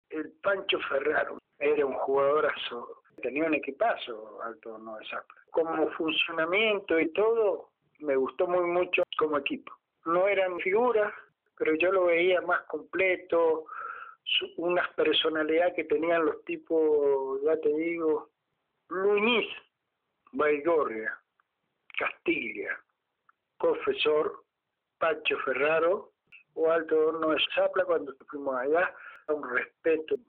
el Pancho Ferraro era un jugadorazo, tenía un equipazo Alto Horno de Zapla. Como funcionamiento y todo, me gustó muy mucho como equipo. No eran figuras, pero yo lo veía más completo, unas personalidades que tenían los tipos, ya te digo, Luis, Baigorria, Castilla, Profesor, Pancho Ferraro o Alto Horno de Zapla. Cuando fuimos allá, un respeto